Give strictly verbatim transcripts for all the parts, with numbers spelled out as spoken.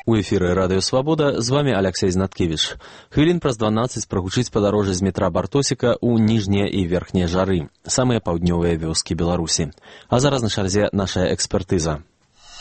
У эфіры Радыё Свабода, з вами Алексей Знаткевич. Хвілін праз дванаццаць прагучыць падарожжа з метра Бартосіка ў ніжнія і верхнія жары, самыя паўднёвыя вёскі Беларусі. А зараз на чарзе наша экспертыза.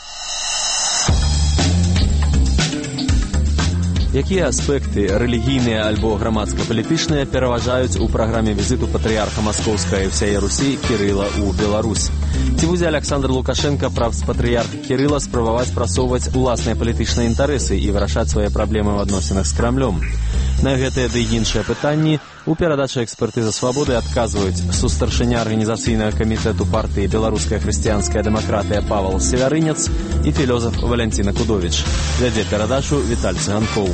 Якія аспекты рэлігійныя альбо грамадска-палітычныя пераважаюць у праграме візіту патрыярха Маскоўскай і ўсяе Русі Кірыла ў Беларусь? Ці будзе Александр Лукашенко праз патрыярха Кірыла спрабаваць прасоўваць уласныя палітычныя інтарэсы і вырашаць свае праблемы ў адносінах з Крамлём? На гэтыя ды іншыя пытанні у перадачы «Экспертыза свабоды» адказваюць сустаршыня арганізацыйнага камітэту партыі «Беларуская хрысціянская дэмакратыя» Павел Севярынец і філёзаф Валянціна Кудовіч. Вядзе перадачу Віталь Цыганкоў.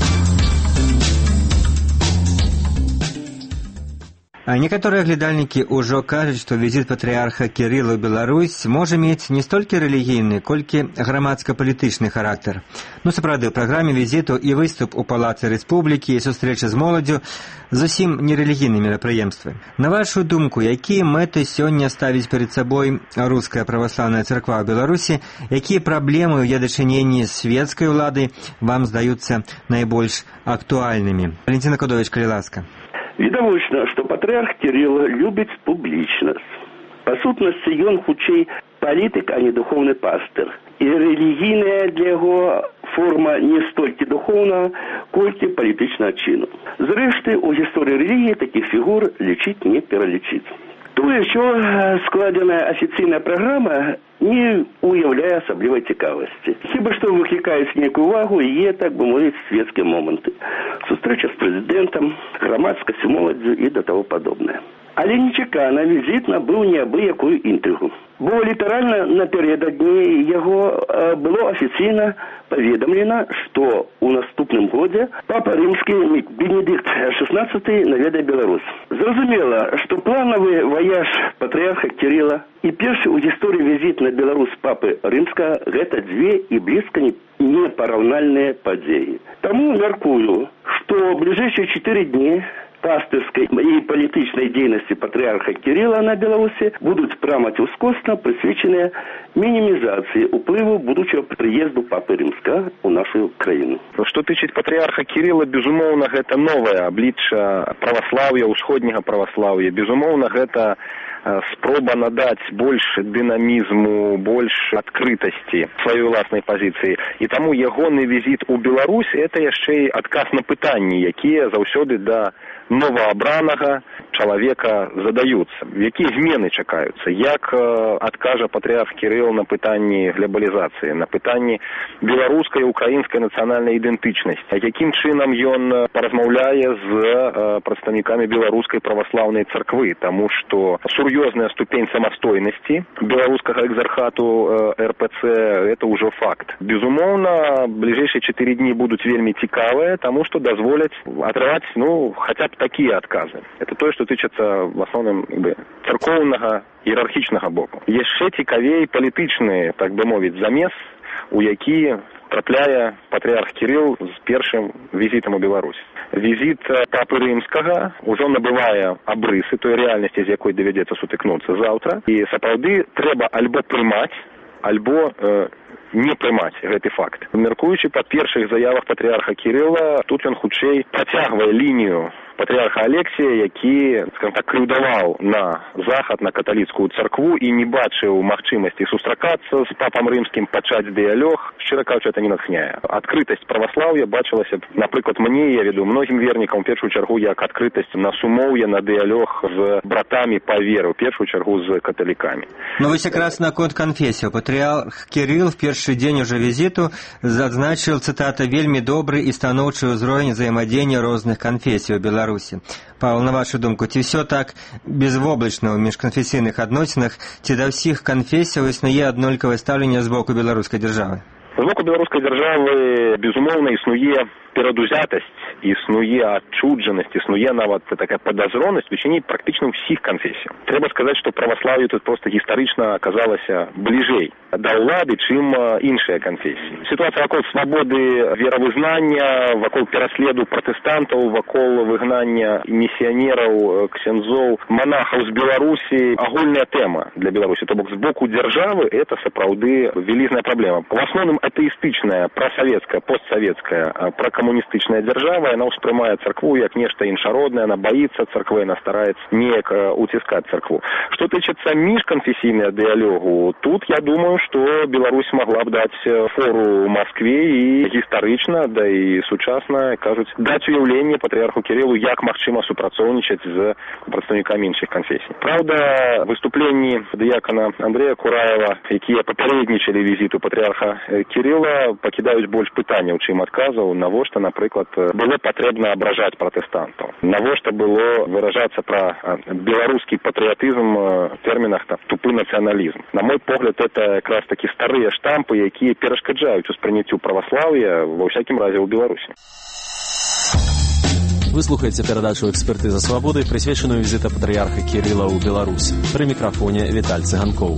Некаторыя глядальнікі ўжо кажуць, што візіт патрыярха Кірыла ў Беларусь можа мець не столькі рэлігійны, колькі грамадска-палітычны характар. Ну, сапраўды, у праграме візіту і выступ у Палацы Рэспублікі, і сустрэча з моладдзю зусім нерэлігійныя мерапрыемствы. На вашу думку, якія мэты сёння ставіць перад сабой руская праваслаўная царква ў Беларусі, якія праблемы ў дачыненні свецкай улады вам здаюцца найбольш актуальнымі? Валянціна Кудовіч, калі ласка. Відавочна, што патрыярх Кірыл любіць публічнасць. Па сутнасці ён хутчэй палітык, а не духоўны пастыр. І рэлігійная для яго форма не столькі духоўнага, колькі палітычнага чыну. Зрэшты, у гісторыі рэлігіі такіх фігур лічыць не пералічыць. Тое, що складзеная афіцыйная праграма, не уяўляе асаблівай цікавасці. Хіба што выклікаюць нейкую увагу і, так бы мовіць, светскія моманты. Сустрэча з прэзідэнтам, грамадскасцю, моладдзю і да таго падобнае. Але нечакана візіт набыў неабыякую інтрыгу. Бо літаральна напярэдадні яго было афіцыйна паведамлена, што ў наступным годзе папа рымскі Бенедыкт шэснаццаты наведае Беларусь. Зразумела, што планавы ваяж патрыярха Кірыла і першы ў гісторыі візіт на Беларусь папы рымскага – гэта дзве і блізка непараўнальныя падзеі. Таму мяркую, што бліжэйшыя чатыры дні пастырскай і палітычнай дзейнасці патрыярха Кірыла на Беларусі будуць прама-ціўскосна прысвечаныя мінімізацыі ўплыву будучага прыезду папы рымскага ў нашу краіну. Што тычыць патрыярха Кірыла, безумоўна, гэта новае аблічча праваслаўя, усходняга праваслаўя. Безумоўна, гэта спроба надаць больш дынамізму, больш адкрытасці сваёй уласнай пазіцыі. І таму ягоны візіт у Беларусь – это яшчэ і адказ на пытанні, якія заўсёды да новаабранага чалавека задаюцца. Якія змены чакаюцца? Як адкажа патрыярх Кірыл на пытанні глобалізацыі, на пытанні беларускай і украінскай нацыянальнай ідэнтычнасці? Якім чынам ён паразмаўляе з прадстаўнікамі беларускай праваслаўнай царквы? Таму што сур'ёзная ступень самастойнасці беларускага экзархату эр пэ цэ – это ўжо факт. Безумоўна, бліжэйшыя чатыры дні будуць вельмі цікавыя, таму што дазволяць атрымаць, ну, хаця б такія адказы. Это тое, што тычыцца в асноўным царкоўнага іерархічнага боку. Яшчэ цікавей палітычны, так бы мовіць, замес, у які трапляе патрыярх Кірыл з першым візітам у Беларусь. Візіт папы рымскага ўжо набывае абрысы той рэальнасці, з якой давядзецца сутыкнуцца заўтра. І сапраўды трэба альбо прымаць, альбо э, не прымаць гэты факт. Меркуючы па першых заявах патрыярха Кірыла, тут ён хутчэй працягвае лінію патрыярха Алексія, які, скажем так, крыўдаваў на захад, на каталіцкую царкву і не бачыў магчымасці сустракацца з папам рымскім, пачаць дыялог. Шчыра кажучы, это не натхняе. Адкрытасць праваслаўя бачылася б, напрыклад, мне, я веду, многім вернікам, у першую чаргу, як адкрытасць на сумоўе, на дыялог з братамі па веры, у першую чаргу з каталікамі. Ну, вось якраз наконт канфесіяў. Патрыярх Кірыл в першы дзень уже візіту адзначыў, цытата, «вельмі добры і станоўчы ўзровень взаемадзеяння розных канфесій у Беларусі». Павел, на вашу думку, ці ўсё так безвоблачна ў міжканфесійных адносінах, ці да ўсіх канфесіяў існуе аднолькавае стаўленне з боку беларускай дзяржавы? З боку беларускай дзяржавы, безумоўна, існуе перадузятасць, існуе адчуджанасць, існуе нават такая падазронасць у чыне практычна ўсіх канфесій. Трэба сказаць, што праваслаўе тут проста гістарычна аказалася бліжэй да ўлады, чым іншыя канфесіі. Сітуацыя вакол свабоды веравызнання, вакол пераследу пратэстантаў, вакол выгнання місіянераў, ксяндзоў, монахаў з Беларусі агульная тэма для Беларусі. То бок з боку дзяржавы это сапраўды вялізная праблема. В асноўным атэістычная, прасавецкая, постсавецкая, пракамуністычная дзяржава, яна ўспрымае царкву як нешта іншароднае, яна баіцца царквы, яна стараецца неяк уціскаць царкву. Што тычыцца міжканфесійнага дыялогу, тут я думаю, што Беларусь магла б даць фору Маскве і гістарычна, да і сучасна, кажуць, даць уяўленне патрыарху Кірылу, як магчыма супрацоўнічаць з прадстаўнікамі іншых канфесій. Праўда, выступленні дыякана Андрэя Кураева, якія папярэднічалі візіту патрыарха Кірыла, пакідаюць больш пытанняў, чым адказаў, навошта, напрыклад, было патрэбна абражаць пратэстантаў. Навошта было выражацца пра беларускі патрыятызм в тэрмінах тупы нацыяналізм. На мой погляд, это якраз такі старыя штампы, якія перашкаджаюць успрыняццю праваслаўя, ва ўсякім разе ў Беларусі. Вы слухаеце перадачу «Экспертыза свабоды», прысвечаную візіта патрыярха Кірыла ў Беларусь. Пры мікрафоне Віталь Цыганкоў.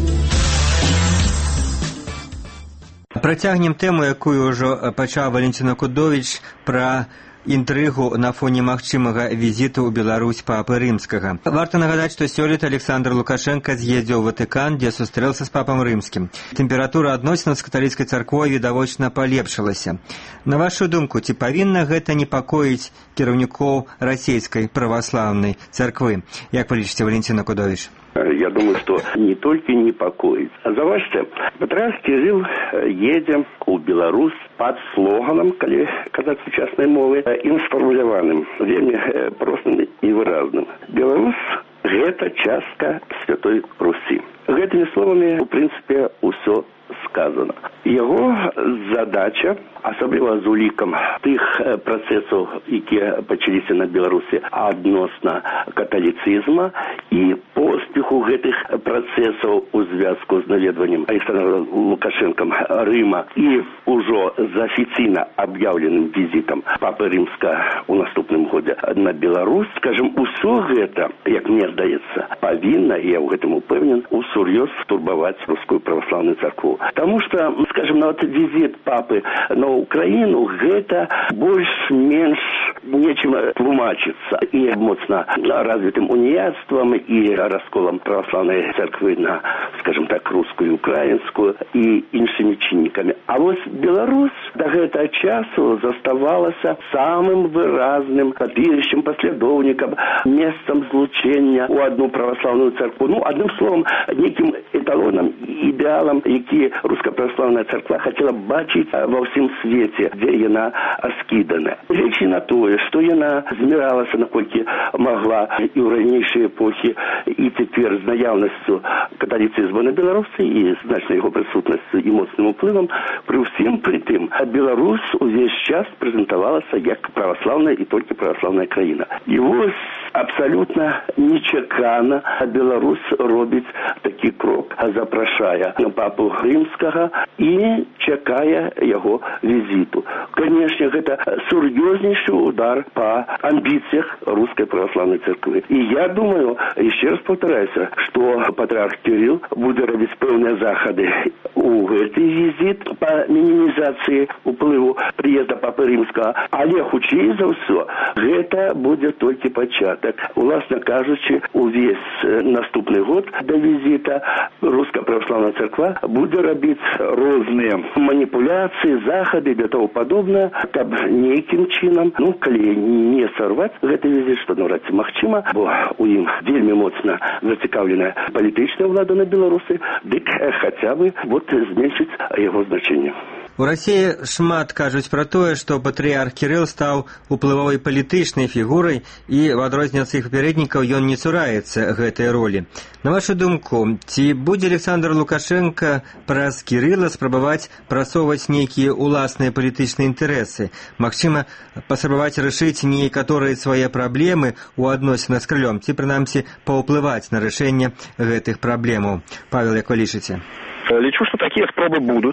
Працягнем тэму, якую ўжо пачаў Валентин Акудович, пра інтрыгу на фоне магчымага візіту ў Беларусь папы рымскага. Варта нагадаць, што сёлета Александр Лукашенко з'ездзіў у Ватыкан, дзе сустрэўся з папам рымскім. Тэмпература адносінаў з каталіцкай царквой відавочна палепшылася. На вашу думку, ці павінна гэта непакоіць кіраўнікоў расійскай праваслаўнай царквы? Як вы лічыце, Валентин Акудович? Я думаю, что не только непокоить. А заважьте, патрыарх Кирилл едзе ў Беларусь под слоганом, калі казаць сучаснай мовы, ім сфармуляваным, вельмі простым і выразным. Беларусь – гэта частка Святой Русі. Гэтымі словамі, у прынцыпе, усё сказано. Яго задача, асабліва з улікам тых працэсаў, якія пачаліся на Беларусі адносна каталіцызма і поспеху гэтых працэсаў у звязку з наведваннем Александром Лукашенком Рыма і ўжо з афіцыйна аб'яўленым візітам папы рымска ў наступным годзе на Беларусь, скажем, усё гэта, як мне здаецца, павінна, і я ў гэтым упэўнен, усур'ёз турбаваць рускую праваслаўную царкву. Таму што, скажем, нават візіт папы на Украіну, гэта больш-менш нечым тлумачыцца і моцна развітым уніяцтвам і расколам праваслаўнай царквы на, скажем так, рускую, украінскую і іншымі чыннікамі. А вось Беларусь да гэтага часу заставалася самым выразным папірышчам, паслядоўнікам, месцам злучэння ў адну праваслаўную царкву. Ну, адным словам, некім эталонам, ідэалам, які руская праваслаўная царква хацела бачыць ва ўсім свеце, дзе яна аскідана. Гледзячы на тое, што яна зміралася, наколькі магла і ў ранейшыя эпохі, і цяпер з наяўнасцю каталіцызму на Беларусі і значнай яго прысутнасцю і моцным уплывам, пры ўсім пры тым Беларусь увесь час прэзентавалася як праваслаўная і толькі праваслаўная краіна. І вось абсалютна нечакана Беларусь робіць такі крок, запрашае папу рымскага і чакае яго візіту. Канешне, гэта сур'ёзнейшы удар па амбіцыях рускай праваслаўнай царквы. І я думаю, яшчэ раз паўтараюся, што патрыарх Кірыл будзе рабіць пэўныя захады у гэты візіт па мінімізацыі уплыву прыезда папы рымскага, але хутчэй за ўсё гэта будзе толькі пачатак. Уласна кажучы, увесь наступны год да візіта руская праваслаўная царква будзе рабіць розныя маніпуляцыі, захады для того падобнае, каб нейкім чынам, ну, калі не сарваць гэты візіт, што наўрад ці магчыма, бо у ім вельмі моцна зацікаўленая палітычная ўлада на Беларусі, дык хаця бы вот зменшыць яго значэнне. У Расіі шмат кажуць пра тое, што патрыярх Кірыл стаў уплывовай палітычнай фігурай і, в адрозненне ад сваіх папярэднікаў, ён не цураецца гэтай ролі. На вашу думку, ці будзе Александр Лукашенко праз Кірыла спрабаваць прасоўваць нейкія ўласныя палітычныя інтарэсы? Магчыма, паспрабаваць рашыць некаторыя свае праблемы ў адносінах з крылём, ці, прынамсі, паўплываць на рашэнне гэтых праблемаў? Павел, як вы лічыце? Лічу, што такія спробы будуць.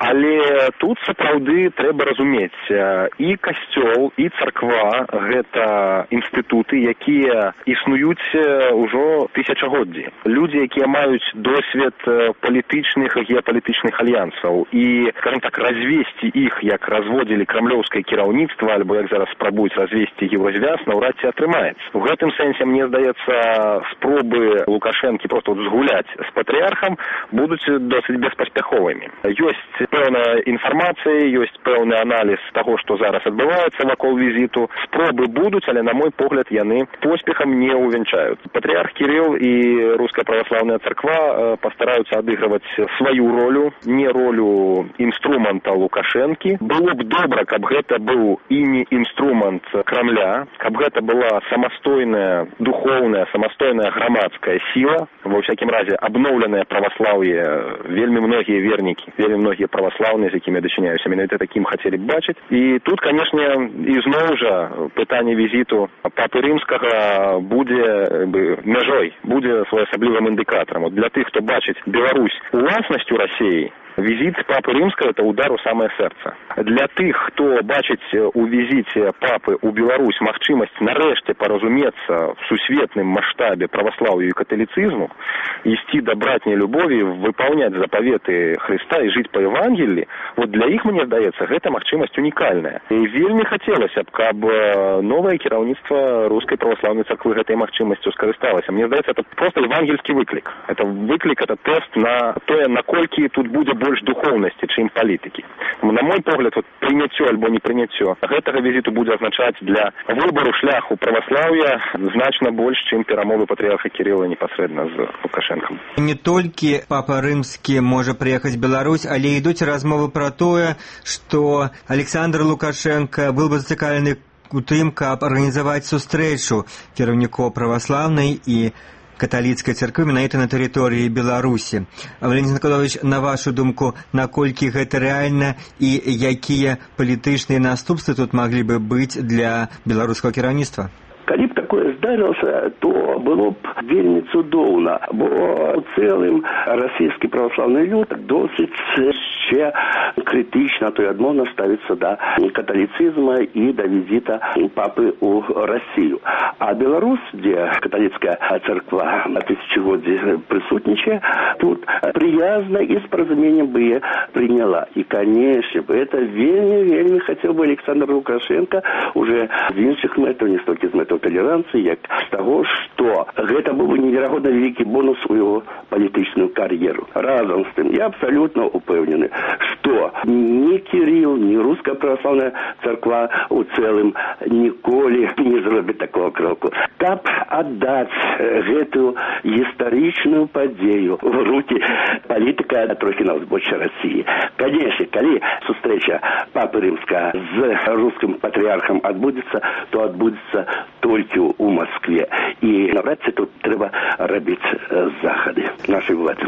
Але тут сапраўды трэба разумець, і касцёл, і царква гэта інстытуты, якія існуюць ужо тысячагоддзі. Людзі, якія маюць досвед палітычных і геапалітычных альянсаў, і, скажем так, развесці іх, як разводзілі крамлёўскае кіраўніцтва, альбо як зараз спрабуюць развесці еўразвяз, наўрад ці атрымаецца. У гэтым сэнсе, мне здаецца, спробы Лукашэнкі проста вот згуляць з патрыархам будуць досыць беспаспяховымі. Ёсць пэўная інфармацыя, ёсць пэўны аналіз таго, што зараз адбываецца вакол візіту. Спробы будуць, але, на мой погляд, яны поспехам не увянчаюць. Патрыарх Кірыл і Руская праваслаўная царква пастараюцца адыгрываць сваю ролю, не ролю інструмента Лукашэнкі. Было б добра, каб гэта быў і не інструмент Крамля, каб гэта была самастойная, духоўная, самастойная грамадская сіла, ва ўсякім разе абноўленае праваслаўе, вельмі многія вернікі, вельмі многія праваслаўныя, з якімі дачыняюся, менавіта такім хацелі б бачыць. І тут, канешне, ізноў жа пытанне візіту папы рымскага будзе бы, мяжой, будзе своеасаблівым індыкатарам. От для тых, хто бачыць Беларусь уласнасцю Расіі, візіт папы рымскага – это удар у самае сэрца. Для тых, хто бачыць у візіце папы ў Беларусь магчымасць нарэшце паразумецца в сусветным маштабе праваслаўю і каталіцызму, ісці да братняй любові, выпаўняць запаветы Хрыста і жыць па Евангеллі, вот для іх, мне здаецца, гэта магчымасць унікальная. І вельмі хацелася б, каб новае кіраўніцтва Рускай праваслаўнай царквы гэтай магчымасцю скарысталася. Мне здаецца, это просто евангельскі выклік. Это выклік, это тест на тое, наколькі тут будзе больш духоўнасці, чым палітыкі. На мой погляд, вот, прыняццё альбо не прыняццё гэтага візіту будзе азначаць для выбару шляху праваслаўя значна больш, чым перамовы патрыарха Кірыла непасрэдна з Лукашэнкам. Не толькі папа рымскі можа прыехаць в Беларусь, але ідуць размовы пра тое, што Александр Лукашенко был бы зацікаўлены у тым, каб арганізаваць сустрэчу кіраўнікоў праваслаўнай і каталіцкай царквы менавіта на тэрыторыі Беларусі. Валентин Николаевич, на вашу думку, наколькі гэта рэальна і якія палітычныя наступствы тут маглі бы быць для беларускага кіраўніцтва? Калі б такое здарылася, то было б вельмі цудоўна, бо ў цэлым расійскі праваслаўны люд досыць ще крытычна, то і адмоўна ставіцца да каталіцызма і да візіта папы ў Расію. А Беларусь, дзе каталіцкая царква на тысячагоддзі прысутнічае, тут прыязна і з паразуменнем бы яе прыняла. І, канешне, это вельмі-вельмі хацеў бы Александр Лукашенко уже з іншых мэтаў, не столькі з мэтаў толеранцыі, як з таго, што гэта быў бы неверагодна вялікі бонус у яго палітычную кар'еру. Разам з тым, я абсалютна упэўнены, што ні Кірыл, ні Руская праваслаўная царква у цэлым ніколі не зробіць такого кроку. Каб аддаць гэтую гістарычную падзею в рукі палітыка трохі на ўзбочча Расіі. Канешне, калі сустрэча папы рымскага з рускім патрыархам адбудзецца, то адбудзецца толькі ў Москве. І навряд ці тут трэба рабіць захады нашай улады.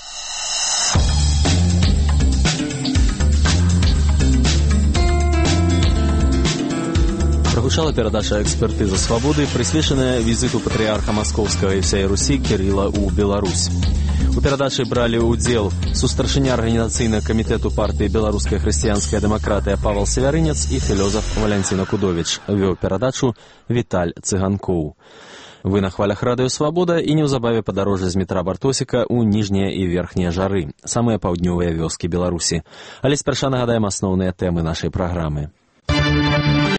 Прагучала перадача «Экспертыза свабоды», прысвечаная візіту патрыарха Маскоўскага і ўсяй Русі Кірыла ў Беларусь. У перадачы бралі ўдзел сустаршыня арганізацыйнага камітэту партыі «Беларуская хрысціянская дэмакратыя» Павел Севярынец і філёзаф Валентин Акудович. Вёў перадачу Віталь Цыганкоў. Вы на хвалях радыё «Свабода» і неўзабаве падарожжа з метра Бартосіка ў ніжнія і верхнія жары, самыя паўднёвыя вёскі Беларусі. Але спярша нагадаем асноўныя тэмы нашай праграмы.